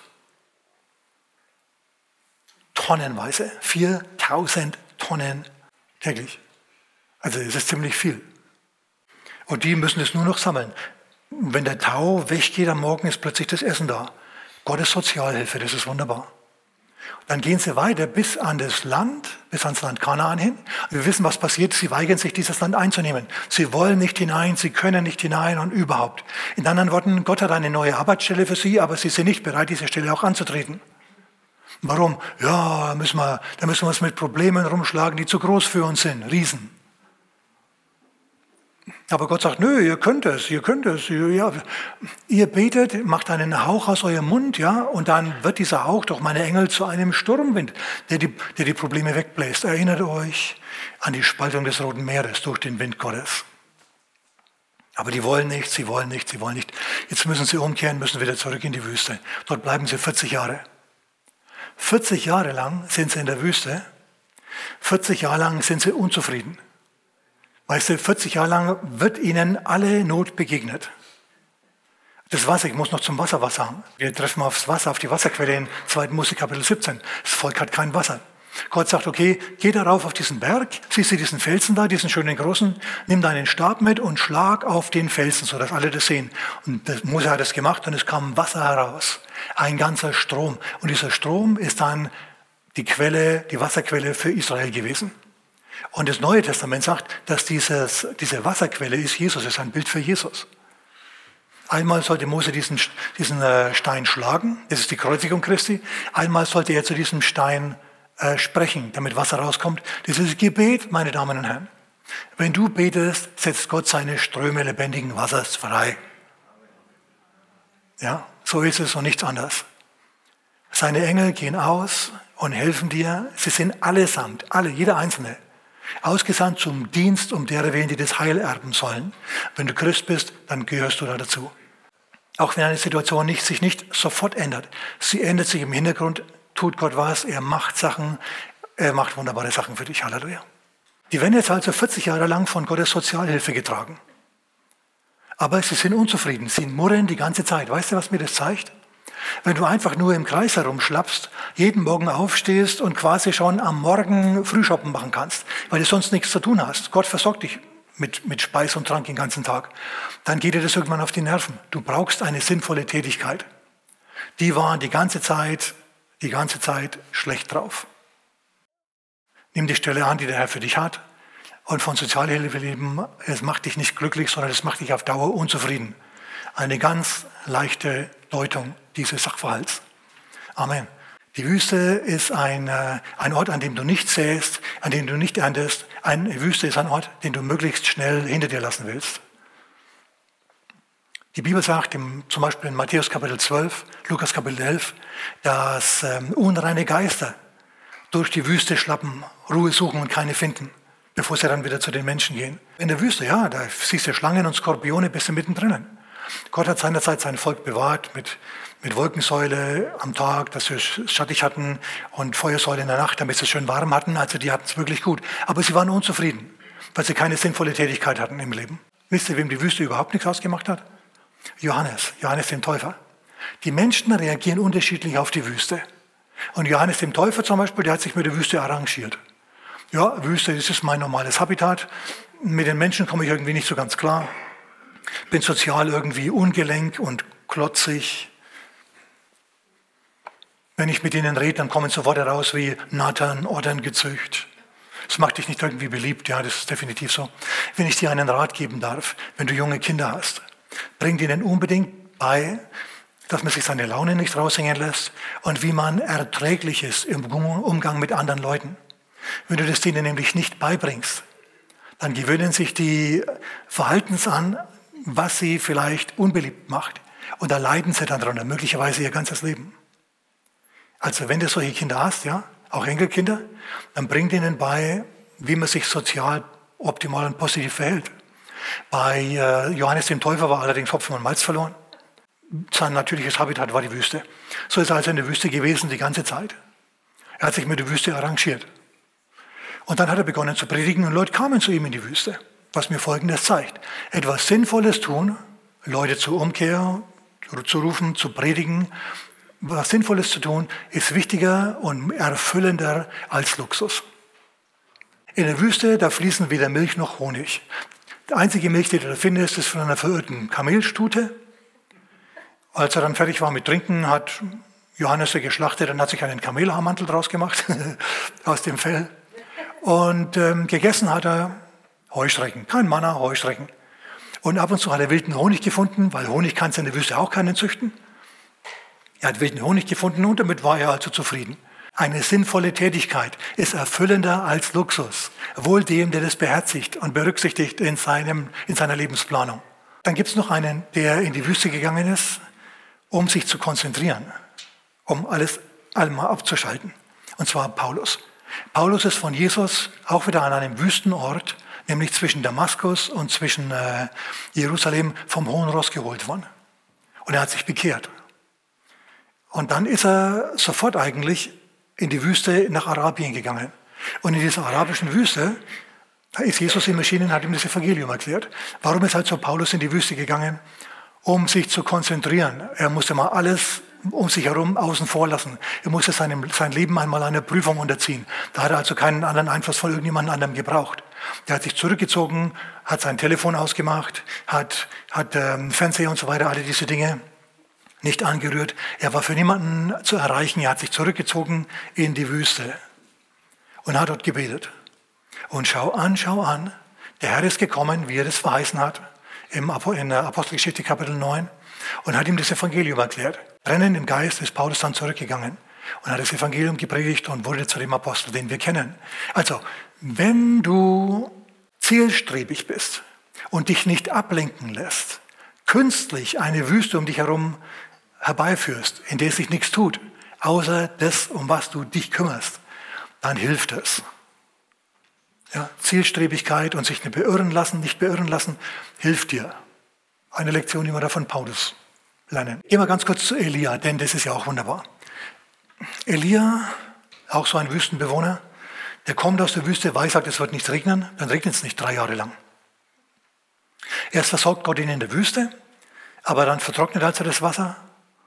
Tonnenweise, viertausend Tonnen täglich. Also es ist ziemlich viel. Und die müssen es nur noch sammeln. Wenn der Tau weggeht am Morgen, ist plötzlich das Essen da. Gottes Sozialhilfe, das ist wunderbar. Dann gehen sie weiter bis an das Land, bis ans Land Kanaan hin. Wir wissen, was passiert. Sie weigern sich, dieses Land einzunehmen. Sie wollen nicht hinein, sie können nicht hinein und überhaupt. In anderen Worten, Gott hat eine neue Arbeitsstelle für sie, aber sie sind nicht bereit, diese Stelle auch anzutreten. Warum? Ja, da müssen wir, da müssen wir uns mit Problemen rumschlagen, die zu groß für uns sind. Riesen. Aber Gott sagt, nö, ihr könnt es, ihr könnt es. Ja, ihr betet, macht einen Hauch aus eurem Mund, ja, und dann wird dieser Hauch durch meine Engel zu einem Sturmwind, der die, der die Probleme wegbläst. Erinnert euch an die Spaltung des Roten Meeres durch den Wind Gottes. Aber die wollen nicht, sie wollen nicht, sie wollen nicht. Jetzt müssen sie umkehren, müssen wieder zurück in die Wüste. Dort bleiben sie vierzig Jahre. vierzig Jahre lang sind sie in der Wüste. vierzig Jahre lang sind sie unzufrieden. Weißt du, vierzig Jahre lang wird ihnen alle Not begegnet. Das Wasser, ich muss noch zum Wasser was sagen. Wir treffen aufs Wasser, auf die Wasserquelle in zweiten Mose Kapitel siebzehn. Das Volk hat kein Wasser. Gott sagt, okay, geh darauf auf diesen Berg, siehst du diesen Felsen da, diesen schönen großen, nimm deinen Stab mit und schlag auf den Felsen, sodass alle das sehen. Und das, Mose hat das gemacht und es kam Wasser heraus. Ein ganzer Strom. Und dieser Strom ist dann die Quelle, die Wasserquelle für Israel gewesen. Und das Neue Testament sagt, dass dieses, diese Wasserquelle ist Jesus, ist ein Bild für Jesus. Einmal sollte Mose diesen, diesen äh, Stein schlagen, das ist die Kreuzigung Christi. Einmal sollte er zu diesem Stein äh, sprechen, damit Wasser rauskommt. Das ist Gebet, meine Damen und Herren. Wenn du betest, setzt Gott seine Ströme lebendigen Wassers frei. Ja, so ist es und nichts anderes. Seine Engel gehen aus und helfen dir. Sie sind allesamt, alle, jeder Einzelne, ausgesandt zum Dienst um derer willen, die das Heil erben sollen. Wenn du Christ bist, dann gehörst du da dazu. Auch wenn eine Situation nicht, sich nicht sofort ändert. Sie ändert sich im Hintergrund, tut Gott was, er macht Sachen, er macht wunderbare Sachen für dich. Halleluja. Die werden jetzt also vierzig Jahre lang von Gottes Sozialhilfe getragen. Aber sie sind unzufrieden, sie murren die ganze Zeit. Weißt du, was mir das zeigt? Wenn du einfach nur im Kreis herumschlappst, jeden Morgen aufstehst und quasi schon am Morgen Frühschoppen machen kannst, weil du sonst nichts zu tun hast. Gott versorgt dich mit, mit Speis und Trank den ganzen Tag. Dann geht dir das irgendwann auf die Nerven. Du brauchst eine sinnvolle Tätigkeit. Die waren die ganze Zeit, die ganze Zeit schlecht drauf. Nimm die Stelle an, die der Herr für dich hat. Und von Sozialhilfe leben, es macht dich nicht glücklich, sondern es macht dich auf Dauer unzufrieden. Eine ganz leichte Deutung dieses Sachverhalts. Amen. Die Wüste ist ein, äh, ein Ort, an dem du nicht säst, an dem du nicht erntest. Eine Wüste ist ein Ort, den du möglichst schnell hinter dir lassen willst. Die Bibel sagt im, zum Beispiel in Matthäus Kapitel zwölf, Lukas Kapitel elf, dass ähm, unreine Geister durch die Wüste schlappen, Ruhe suchen und keine finden, bevor sie dann wieder zu den Menschen gehen. In der Wüste, ja, da siehst du Schlangen und Skorpione bis mittendrin. Gott hat seinerzeit sein Volk bewahrt mit, mit Wolkensäule am Tag, dass sie schattig hatten, und Feuersäule in der Nacht, damit sie es schön warm hatten. Also die hatten es wirklich gut. Aber sie waren unzufrieden, weil sie keine sinnvolle Tätigkeit hatten im Leben. Wisst ihr, wem die Wüste überhaupt nichts ausgemacht hat? Johannes, Johannes dem Täufer. Die Menschen reagieren unterschiedlich auf die Wüste. Und Johannes dem Täufer zum Beispiel, der hat sich mit der Wüste arrangiert. Ja, Wüste, das ist mein normales Habitat. Mit den Menschen komme ich irgendwie nicht so ganz klar. Bin sozial irgendwie ungelenk und klotzig. Wenn ich mit ihnen rede, dann kommen sofort heraus wie Nattern, Otterngezücht. Das macht dich nicht irgendwie beliebt, ja, das ist definitiv so. Wenn ich dir einen Rat geben darf, wenn du junge Kinder hast, bring ihnen unbedingt bei, dass man sich seine Laune nicht raushängen lässt und wie man erträglich ist im Umgang mit anderen Leuten. Wenn du das denen nämlich nicht beibringst, dann gewöhnen sich die Verhaltens an, was sie vielleicht unbeliebt macht. Und da leiden sie dann drunter, möglicherweise ihr ganzes Leben. Also wenn du solche Kinder hast, ja, auch Enkelkinder, dann bring denen bei, wie man sich sozial optimal und positiv verhält. Bei äh, Johannes dem Täufer war allerdings Hopfen und Malz verloren. Sein natürliches Habitat war die Wüste. So ist er also in der Wüste gewesen die ganze Zeit. Er hat sich mit der Wüste arrangiert. Und dann hat er begonnen zu predigen und Leute kamen zu ihm in die Wüste. Was mir Folgendes zeigt. Etwas Sinnvolles tun, Leute zur Umkehr zu rufen, zu predigen, was Sinnvolles zu tun, ist wichtiger und erfüllender als Luxus. In der Wüste, da fließen weder Milch noch Honig. Die einzige Milch, die du da findest, ist von einer verirrten Kamelstute. Als er dann fertig war mit Trinken, hat Johannes sie geschlachtet und hat sich einen Kamelhaarmantel draus gemacht, aus dem Fell. Und ähm, gegessen hat er Heuschrecken, kein Manna, Heuschrecken. Und ab und zu hat er wilden Honig gefunden, weil Honig kannst du in der Wüste auch keinen züchten. Er hat wilden Honig gefunden und damit war er also zufrieden. Eine sinnvolle Tätigkeit ist erfüllender als Luxus. Wohl dem, der das beherzigt und berücksichtigt in, seinem, in seiner Lebensplanung. Dann gibt es noch einen, der in die Wüste gegangen ist, um sich zu konzentrieren, um alles einmal abzuschalten. Und zwar Paulus. Paulus ist von Jesus auch wieder an einem Wüstenort, nämlich zwischen Damaskus und zwischen äh, Jerusalem, vom Hohen Ross geholt worden. Und er hat sich bekehrt. Und dann ist er sofort eigentlich in die Wüste nach Arabien gegangen. Und in dieser arabischen Wüste, da ist Jesus ihm erschienen und hat ihm das Evangelium erklärt. Warum ist halt so Paulus in die Wüste gegangen? Um sich zu konzentrieren. Er musste mal alles um sich herum außen vor lassen. Er musste seinem, sein Leben einmal einer Prüfung unterziehen. Da hat er also keinen anderen Einfluss von irgendjemand anderem gebraucht. Der hat sich zurückgezogen, hat sein Telefon ausgemacht, hat, hat ähm, Fernseher und so weiter, alle diese Dinge nicht angerührt. Er war für niemanden zu erreichen. Er hat sich zurückgezogen in die Wüste und hat dort gebetet. Und schau an, schau an, der Herr ist gekommen, wie er das verheißen hat, im in der Apostelgeschichte Kapitel neun, und hat ihm das Evangelium erklärt. Brennend im Geist ist Paulus dann zurückgegangen und hat das Evangelium gepredigt und wurde zu dem Apostel, den wir kennen. Also, wenn du zielstrebig bist und dich nicht ablenken lässt, künstlich eine Wüste um dich herum herbeiführst, in der sich nichts tut, außer das, um was du dich kümmerst, dann hilft es. Ja, Zielstrebigkeit und sich nicht beirren lassen, nicht beirren lassen, hilft dir. Eine Lektion, die wir da von Paulus lernen. Gehen wir ganz kurz zu Elia, denn das ist ja auch wunderbar. Elia, auch so ein Wüstenbewohner, der kommt aus der Wüste, weiß, sagt, es wird nicht regnen, dann regnet es nicht drei Jahre lang. Erst versorgt Gott ihn in der Wüste, aber dann vertrocknet also das Wasser,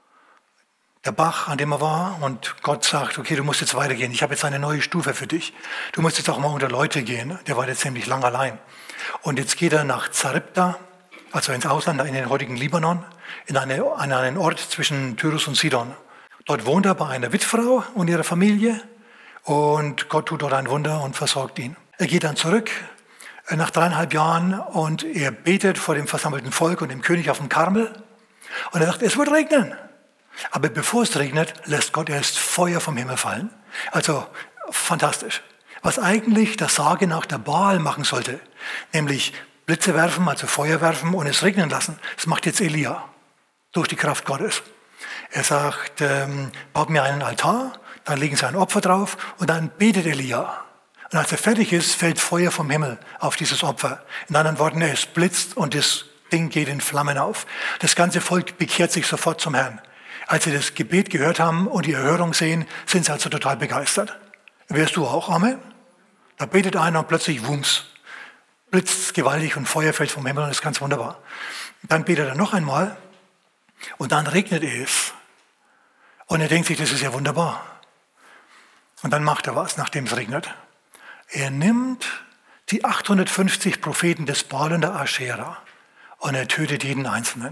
der Bach, an dem er war, und Gott sagt, okay, du musst jetzt weitergehen, ich habe jetzt eine neue Stufe für dich. Du musst jetzt auch mal unter Leute gehen. Der war jetzt ziemlich lang allein. Und jetzt geht er nach Zarepta, also ins Ausland, in den heutigen Libanon, in, eine, an einen Ort zwischen Tyrus und Sidon. Dort wohnt er bei einer Witfrau und ihrer Familie, und Gott tut dort ein Wunder und versorgt ihn. Er geht dann zurück nach dreieinhalb Jahren und er betet vor dem versammelten Volk und dem König auf dem Karmel. Und er sagt, es wird regnen. Aber bevor es regnet, lässt Gott erst Feuer vom Himmel fallen. Also fantastisch. Was eigentlich der Sage nach der Baal machen sollte, nämlich Blitze werfen, also Feuer werfen und es regnen lassen, das macht jetzt Elia durch die Kraft Gottes. Er sagt, ähm, baut mir einen Altar, dann legen sie ein Opfer drauf und dann betet Elia. Und als er fertig ist, fällt Feuer vom Himmel auf dieses Opfer. In anderen Worten, es blitzt und das Ding geht in Flammen auf. Das ganze Volk bekehrt sich sofort zum Herrn. Als sie das Gebet gehört haben und die Erhörung sehen, sind sie also total begeistert. Wärst du auch, Amen? Da betet einer und plötzlich, wumms, blitzt gewaltig und Feuer fällt vom Himmel und das ist ganz wunderbar. Dann betet er noch einmal und dann regnet es. Und er denkt sich, das ist ja wunderbar. Und dann macht er was, nachdem es regnet. Er nimmt die achthundertfünfzig Propheten des Baal und der Aschera und er tötet jeden Einzelnen.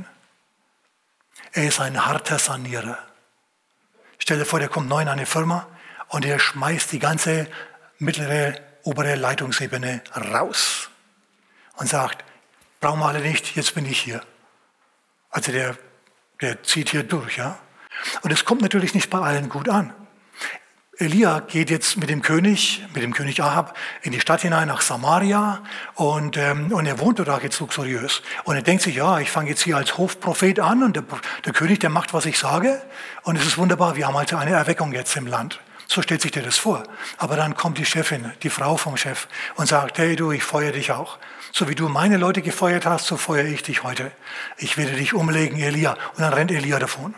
Er ist ein harter Sanierer. Stell dir vor, der kommt neu in eine Firma und er schmeißt die ganze mittlere, obere Leitungsebene raus und sagt, brauchen wir alle nicht, jetzt bin ich hier. Also der, der zieht hier durch. Ja? Und es kommt natürlich nicht bei allen gut an. Elia geht jetzt mit dem König, mit dem König Ahab in die Stadt hinein nach Samaria und, ähm, und er wohnt dort auch jetzt luxuriös. Und er denkt sich, ja, ich fange jetzt hier als Hofprophet an und der, der König, der macht, was ich sage. Und es ist wunderbar, wir haben also eine Erweckung jetzt im Land. So stellt sich dir das vor. Aber dann kommt die Chefin, die Frau vom Chef und sagt, hey du, ich feuere dich auch. So wie du meine Leute gefeuert hast, so feuere ich dich heute. Ich werde dich umlegen, Elia. Und dann rennt Elia davon.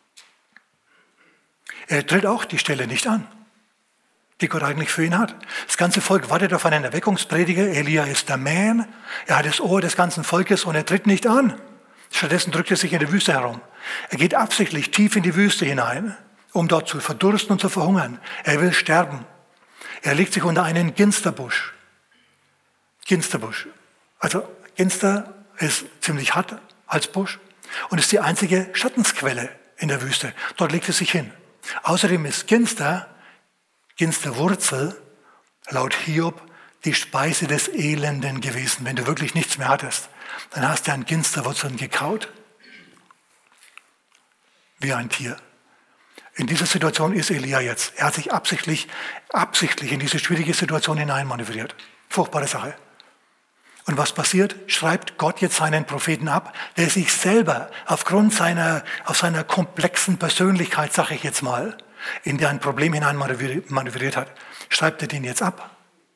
Er tritt auch die Stelle nicht an, die Gott eigentlich für ihn hat. Das ganze Volk wartet auf einen Erweckungsprediger. Elia ist der Man. Er hat das Ohr des ganzen Volkes und er tritt nicht an. Stattdessen drückt er sich in der Wüste herum. Er geht absichtlich tief in die Wüste hinein, um dort zu verdursten und zu verhungern. Er will sterben. Er legt sich unter einen Ginsterbusch. Ginsterbusch. Also Ginster ist ziemlich hart als Busch und ist die einzige Schattensquelle in der Wüste. Dort legt er sich hin. Außerdem ist Ginster, Ginsterwurzel, laut Hiob, die Speise des Elenden gewesen. Wenn du wirklich nichts mehr hattest, dann hast du an Ginsterwurzeln gekaut. Wie ein Tier. In dieser Situation ist Elia jetzt. Er hat sich absichtlich, absichtlich in diese schwierige Situation hineinmanövriert. Furchtbare Sache. Und was passiert? Schreibt Gott jetzt seinen Propheten ab, der sich selber aufgrund seiner, auf seiner komplexen Persönlichkeit, sage ich jetzt mal, in der ein Problem hineinmanövriert hat. Schreibt er den jetzt ab?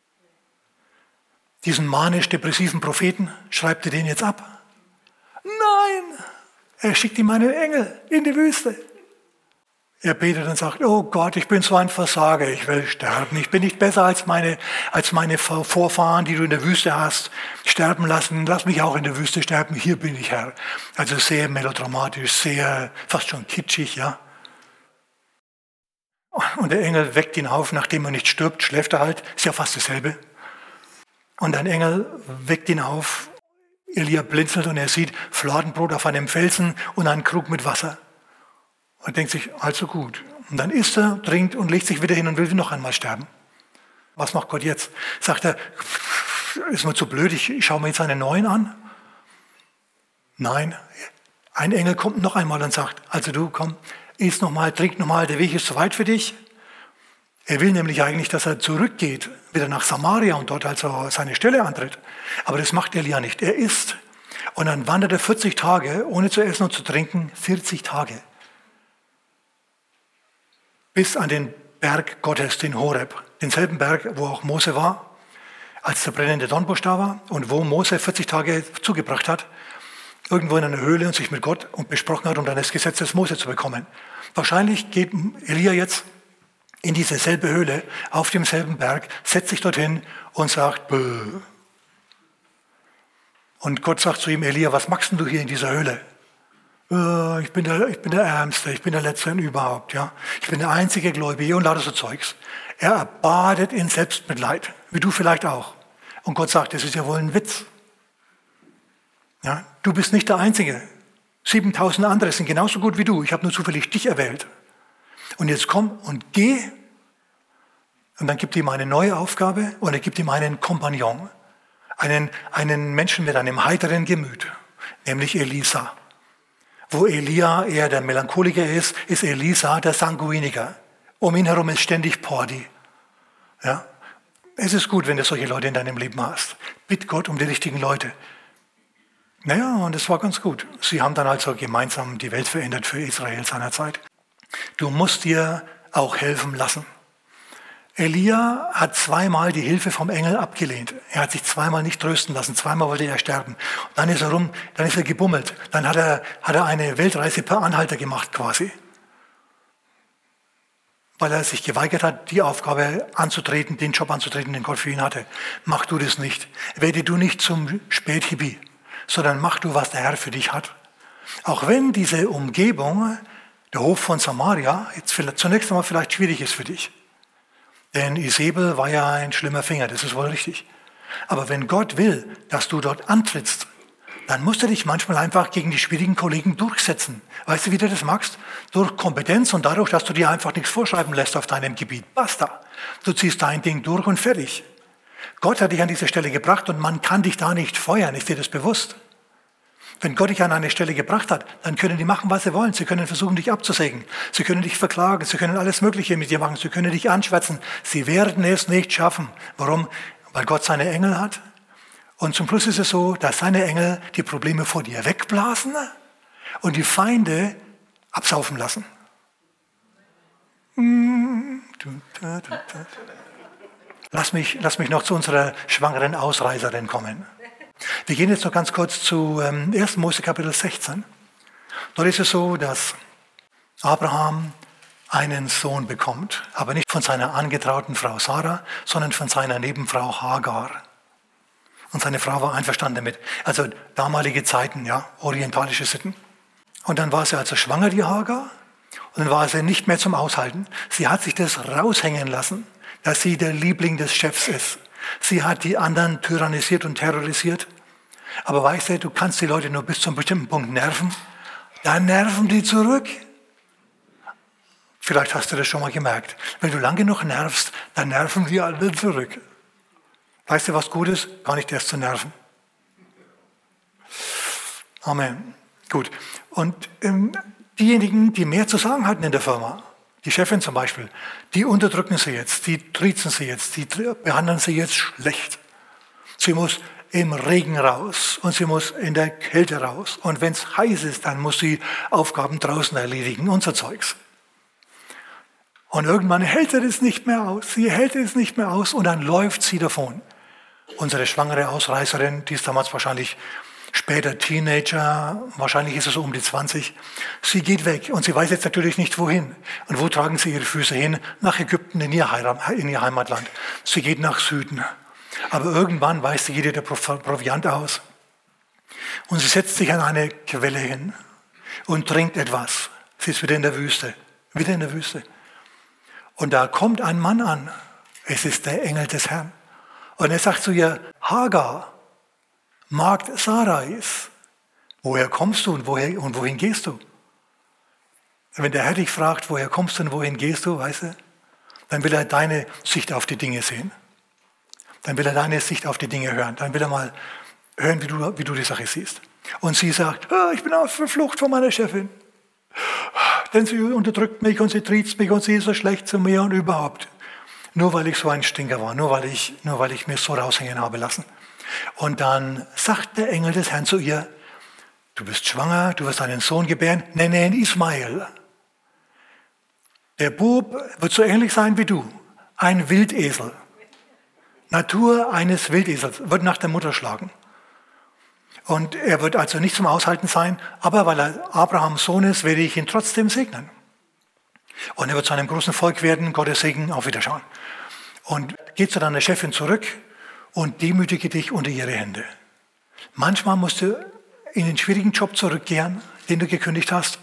Diesen manisch-depressiven Propheten, schreibt er den jetzt ab? Nein! Er schickt ihm einen Engel in die Wüste. Er betet und sagt, oh Gott, ich bin so ein Versager, ich will sterben. Ich bin nicht besser als meine, als meine Vorfahren, die du in der Wüste hast, sterben lassen. Lass mich auch in der Wüste sterben, hier bin ich Herr. Also sehr melodramatisch, sehr, fast schon kitschig, ja. Und der Engel weckt ihn auf, nachdem er nicht stirbt, schläft er halt, ist ja fast dasselbe. Und ein Engel weckt ihn auf, Elia blinzelt und er sieht Fladenbrot auf einem Felsen und einen Krug mit Wasser. Und denkt sich, also gut. Und dann isst er, trinkt und legt sich wieder hin und will noch einmal sterben. Was macht Gott jetzt? Sagt er, ist mir zu blöd, ich schaue mir jetzt einen neuen an? Nein, ein Engel kommt noch einmal und sagt, also du, komm, iss noch mal, trink noch mal, der Weg ist zu weit für dich. Er will nämlich eigentlich, dass er zurückgeht, wieder nach Samaria und dort also seine Stelle antritt. Aber das macht Elia nicht. Er isst. Und dann wandert er vierzig Tage, ohne zu essen und zu trinken, vierzig Tage. Bis an den Berg Gottes, den Horeb. Denselben Berg, wo auch Mose war, als der brennende Dornbusch da war und wo Mose vierzig Tage zugebracht hat, irgendwo in einer Höhle und sich mit Gott und besprochen hat, um dann das Gesetz des Mose zu bekommen. Wahrscheinlich geht Elia jetzt in diese selbe Höhle, auf demselben Berg, setzt sich dorthin und sagt, Bäh. Und Gott sagt zu ihm, Elia, was machst denn du hier in dieser Höhle? Äh, ich bin der, ich bin der Ärmste, ich bin der Letzte überhaupt, ja. Ich bin der einzige Gläubige und lauter so Zeugs. Er badet in Selbstmitleid, wie du vielleicht auch. Und Gott sagt, das ist ja wohl ein Witz. Ja, du bist nicht der Einzige. siebentausend andere sind genauso gut wie du. Ich habe nur zufällig dich erwählt. Und jetzt komm und geh. Und dann gibt ihm eine neue Aufgabe und er gibt ihm einen Kompagnon. Einen, einen Menschen mit einem heiteren Gemüt, nämlich Elisa. Wo Elia eher der Melancholiker ist, ist Elisa der Sanguiniker. Um ihn herum ist ständig Party. Ja? Es ist gut, wenn du solche Leute in deinem Leben hast. Bitt Gott um die richtigen Leute. Naja, und es war ganz gut. Sie haben dann also gemeinsam die Welt verändert für Israel seinerzeit. Du musst dir auch helfen lassen. Elia hat zweimal die Hilfe vom Engel abgelehnt. Er hat sich zweimal nicht trösten lassen. Zweimal wollte er sterben. Und dann ist er rum, dann ist er gebummelt. Dann hat er, hat er eine Weltreise per Anhalter gemacht quasi. Weil er sich geweigert hat, die Aufgabe anzutreten, den Job anzutreten, den Gott für ihn hatte. Mach du das nicht. Werde du nicht zum Späthibi, sondern mach du, was der Herr für dich hat. Auch wenn diese Umgebung, der Hof von Samaria, jetzt vielleicht, zunächst einmal vielleicht schwierig ist für dich. Denn Isabel war ja ein schlimmer Finger, das ist wohl richtig. Aber wenn Gott will, dass du dort antrittst, dann musst du dich manchmal einfach gegen die schwierigen Kollegen durchsetzen. Weißt du, wie du das machst? Durch Kompetenz und dadurch, dass du dir einfach nichts vorschreiben lässt auf deinem Gebiet. Basta. Du ziehst dein Ding durch und fertig. Gott hat dich an diese Stelle gebracht und man kann dich da nicht feuern. Ist dir das bewusst? Wenn Gott dich an eine Stelle gebracht hat, dann können die machen, was sie wollen. Sie können versuchen, dich abzusägen. Sie können dich verklagen. Sie können alles Mögliche mit dir machen. Sie können dich anschwärzen. Sie werden es nicht schaffen. Warum? Weil Gott seine Engel hat. Und zum Schluss ist es so, dass seine Engel die Probleme vor dir wegblasen und die Feinde absaufen lassen. Lass mich, lass mich noch zu unserer schwangeren Ausreiserin kommen. Wir gehen jetzt noch ganz kurz zu ähm, ersten Mose Kapitel sechzehn. Dort ist es so, dass Abraham einen Sohn bekommt, aber nicht von seiner angetrauten Frau Sarah, sondern von seiner Nebenfrau Hagar. Und seine Frau war einverstanden damit. Also damalige Zeiten, ja, orientalische Sitten. Und dann war sie also schwanger, die Hagar, und dann war sie nicht mehr zum Aushalten. Sie hat sich das raushängen lassen, dass sie der Liebling des Chefs ist. Sie hat die anderen tyrannisiert und terrorisiert. Aber weißt du, du kannst die Leute nur bis zu einem bestimmten Punkt nerven. Dann nerven die zurück. Vielleicht hast du das schon mal gemerkt. Wenn du lange genug nervst, dann nerven die alle zurück. Weißt du, was gut ist? Gar nicht erst zu nerven. Amen. Gut. Und ähm, diejenigen, die mehr zu sagen hatten in der Firma, Die Chefin zum Beispiel, die unterdrücken sie jetzt, die triezen sie jetzt, die behandeln sie jetzt schlecht. Sie muss im Regen raus und sie muss in der Kälte raus. Und wenn es heiß ist, dann muss sie Aufgaben draußen erledigen und so Zeugs. Und irgendwann hält sie das nicht mehr aus. Sie hält es nicht mehr aus und dann läuft sie davon. Unsere schwangere Ausreißerin, die ist damals wahrscheinlich später Teenager, wahrscheinlich ist es so um die zwanzig. Sie geht weg und sie weiß jetzt natürlich nicht wohin. Und wo tragen sie ihre Füße hin? Nach Ägypten, in ihr, Heirat, in ihr Heimatland. Sie geht nach Süden. Aber irgendwann weiß sie, geht ihr der Proviant aus. Und sie setzt sich an eine Quelle hin und trinkt etwas. Sie ist wieder in der Wüste. Wieder in der Wüste. Und da kommt ein Mann an. Es ist der Engel des Herrn. Und er sagt zu ihr, Hagar, Magd Sarais, woher kommst du und, woher, und wohin gehst du? Wenn der Herr dich fragt, woher kommst du und wohin gehst du, weißt du, dann will er deine Sicht auf die Dinge sehen. Dann will er deine Sicht auf die Dinge hören. Dann will er mal hören, wie du, wie du die Sache siehst. Und sie sagt, oh, ich bin auf der Flucht von meiner Chefin. Denn sie unterdrückt mich und sie triezt mich und sie ist so schlecht zu mir und überhaupt. Nur weil ich so ein Stinker war, nur weil ich, nur weil ich mir so raushängen habe lassen. Und dann sagt der Engel des Herrn zu ihr, du bist schwanger, du wirst einen Sohn gebären, nenne ihn Ismael. Der Bub wird so ähnlich sein wie du, ein Wildesel. Natur eines Wildesels, wird nach der Mutter schlagen. Und er wird also nicht zum Aushalten sein, aber weil er Abrahams Sohn ist, werde ich ihn trotzdem segnen. Und er wird zu einem großen Volk werden, Gottes Segen, auf Wiederschauen. Und geht zu deiner Chefin zurück und demütige dich unter ihre Hände. Manchmal musst du in den schwierigen Job zurückkehren, den du gekündigt hast,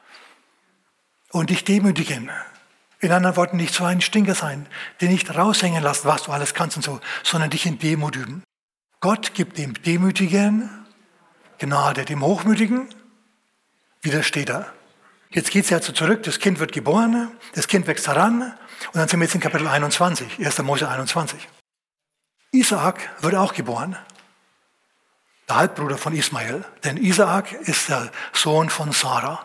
und dich demütigen. In anderen Worten, nicht so ein Stinker sein, den nicht raushängen lassen, was du alles kannst und so, sondern dich in Demut üben. Gott gibt dem Demütigen Gnade, dem Hochmütigen widersteht er. Jetzt geht es also zurück, das Kind wird geboren, das Kind wächst heran und dann sind wir jetzt in Kapitel einundzwanzig, erster Mose einundzwanzig. Isaak wird auch geboren, der Halbbruder von Ismael, denn Isaak ist der Sohn von Sarah.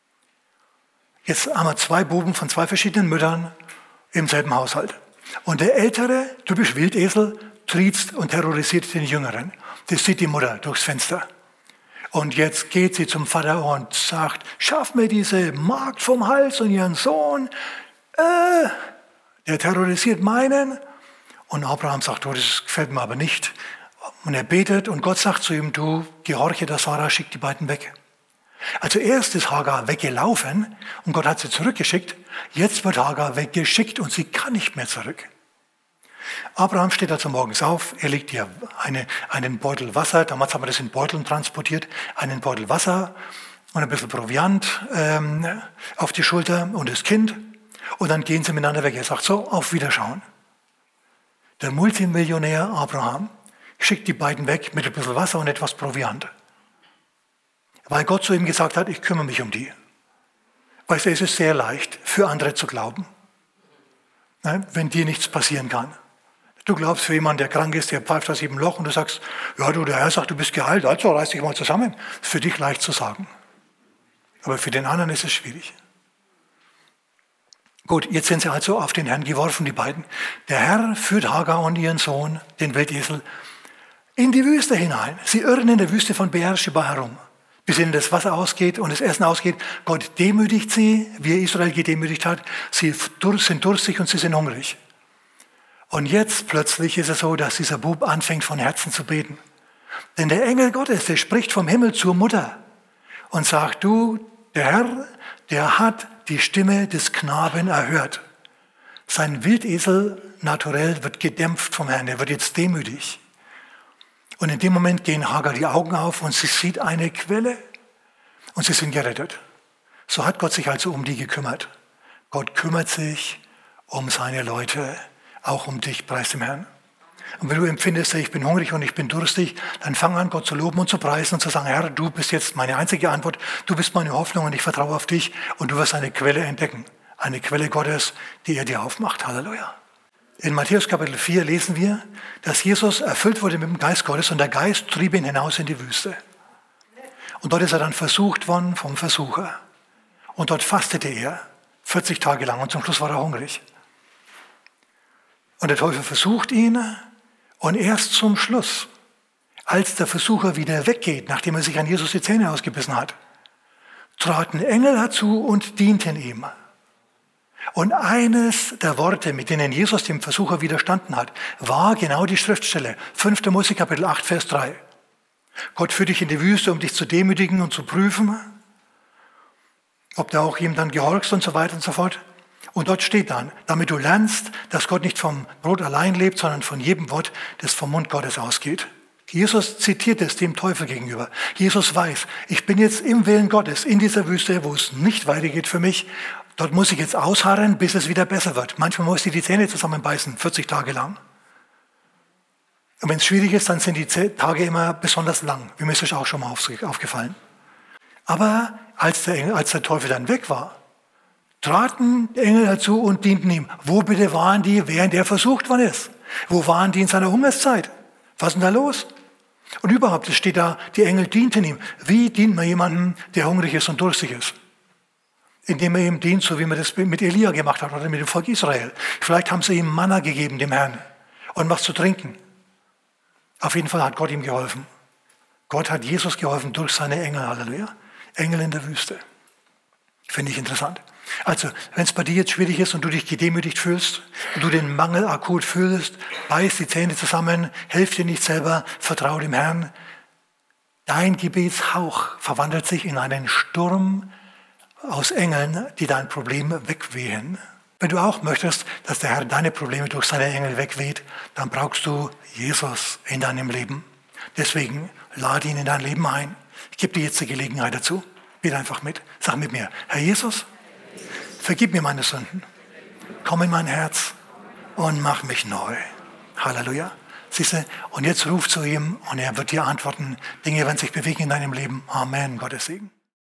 Jetzt haben wir zwei Buben von zwei verschiedenen Müttern im selben Haushalt. Und der Ältere, typisch Wildesel, triezt und terrorisiert den Jüngeren. Das sieht die Mutter durchs Fenster. Und jetzt geht sie zum Vater und sagt, schaff mir diese Magd vom Hals und ihren Sohn. Äh, der terrorisiert meinen. Und Abraham sagt, oh, das gefällt mir aber nicht. Und er betet und Gott sagt zu ihm, du gehorche der Sarah, schick die beiden weg. Also erst ist Hagar weggelaufen und Gott hat sie zurückgeschickt. Jetzt wird Hagar weggeschickt und sie kann nicht mehr zurück. Abraham steht also morgens auf, er legt ihr eine, einen Beutel Wasser, damals haben wir das in Beuteln transportiert, einen Beutel Wasser und ein bisschen Proviant ähm, auf die Schulter und das Kind. Und dann gehen sie miteinander weg. Er sagt so, auf Wiederschauen. Der Multimillionär Abraham schickt die beiden weg mit ein bisschen Wasser und etwas Proviant. Weil Gott zu ihm gesagt hat, ich kümmere mich um die. Weißt du, es ist sehr leicht, für andere zu glauben, ne, wenn dir nichts passieren kann. Du glaubst für jemanden, der krank ist, der pfeift aus jedem Loch und du sagst, ja, du, der Herr sagt, du bist geheilt, also reiß dich mal zusammen. Das ist für dich leicht zu sagen. Aber für den anderen ist es schwierig. Gut, jetzt sind sie also auf den Herrn geworfen, die beiden. Der Herr führt Hagar und ihren Sohn, den Wildesel, in die Wüste hinein. Sie irren in der Wüste von Beersheba herum, bis ihnen das Wasser ausgeht und das Essen ausgeht. Gott demütigt sie, wie er Israel gedemütigt hat. Sie sind durstig und sie sind hungrig. Und jetzt plötzlich ist es so, dass dieser Bub anfängt von Herzen zu beten. Denn der Engel Gottes, der spricht vom Himmel zur Mutter und sagt, du, der Herr, der hat die Stimme des Knaben erhört. Sein Wildesel naturell wird gedämpft vom Herrn, er wird jetzt demütig. Und in dem Moment gehen Hagar die Augen auf und sie sieht eine Quelle und sie sind gerettet. So hat Gott sich also um die gekümmert. Gott kümmert sich um seine Leute, auch um dich, preis dem Herrn. Und wenn du empfindest, ich bin hungrig und ich bin durstig, dann fang an, Gott zu loben und zu preisen und zu sagen, Herr, du bist jetzt meine einzige Antwort, du bist meine Hoffnung und ich vertraue auf dich und du wirst eine Quelle entdecken. Eine Quelle Gottes, die er dir aufmacht. Halleluja. In Matthäus Kapitel vier lesen wir, dass Jesus erfüllt wurde mit dem Geist Gottes und der Geist trieb ihn hinaus in die Wüste. Und dort ist er dann versucht worden vom Versucher. Und dort fastete er vierzig Tage lang und zum Schluss war er hungrig. Und der Teufel versucht ihn und erst zum Schluss, als der Versucher wieder weggeht, nachdem er sich an Jesus die Zähne ausgebissen hat, traten Engel herzu und dienten ihm. Und eines der Worte, mit denen Jesus dem Versucher widerstanden hat, war genau die Schriftstelle. fünfter Mose Kapitel acht, Vers drei. Gott führt dich in die Wüste, um dich zu demütigen und zu prüfen, ob du auch ihm dann gehorchst und so weiter und so fort. Und dort steht dann, damit du lernst, dass Gott nicht vom Brot allein lebt, sondern von jedem Wort, das vom Mund Gottes ausgeht. Jesus zitiert es dem Teufel gegenüber. Jesus weiß, ich bin jetzt im Willen Gottes in dieser Wüste, wo es nicht weitergeht für mich. Dort muss ich jetzt ausharren, bis es wieder besser wird. Manchmal muss ich die Zähne zusammenbeißen, vierzig Tage lang. Und wenn es schwierig ist, dann sind die Tage immer besonders lang. Wie mir ist das auch schon mal aufgefallen. Aber als der, Engel, als der Teufel dann weg war, traten die Engel dazu und dienten ihm. Wo bitte waren die, während er versucht worden ist? Wo waren die in seiner Hungerszeit? Was ist denn da los? Und überhaupt, es steht da, die Engel dienten ihm. Wie dient man jemandem, der hungrig ist und durstig ist? Indem er ihm dient, so wie man das mit Elia gemacht hat oder mit dem Volk Israel. Vielleicht haben sie ihm Manna gegeben, dem Herrn, und was zu trinken. Auf jeden Fall hat Gott ihm geholfen. Gott hat Jesus geholfen durch seine Engel, Halleluja. Engel in der Wüste. Finde ich interessant. Also, wenn es bei dir jetzt schwierig ist und du dich gedemütigt fühlst und du den Mangel akut fühlst, beiß die Zähne zusammen, helf dir nicht selber, vertraue dem Herrn. Dein Gebetshauch verwandelt sich in einen Sturm aus Engeln, die dein Problem wegwehen. Wenn du auch möchtest, dass der Herr deine Probleme durch seine Engel wegweht, dann brauchst du Jesus in deinem Leben. Deswegen lade ihn in dein Leben ein. Ich gebe dir jetzt die Gelegenheit dazu. Bitte einfach mit. Sag mit mir, Herr Jesus, vergib mir meine Sünden. Komm in mein Herz und mach mich neu. Halleluja. Siehst du? Und jetzt ruf zu ihm und er wird dir antworten. Dinge werden sich bewegen in deinem Leben. Amen. Gottes Segen.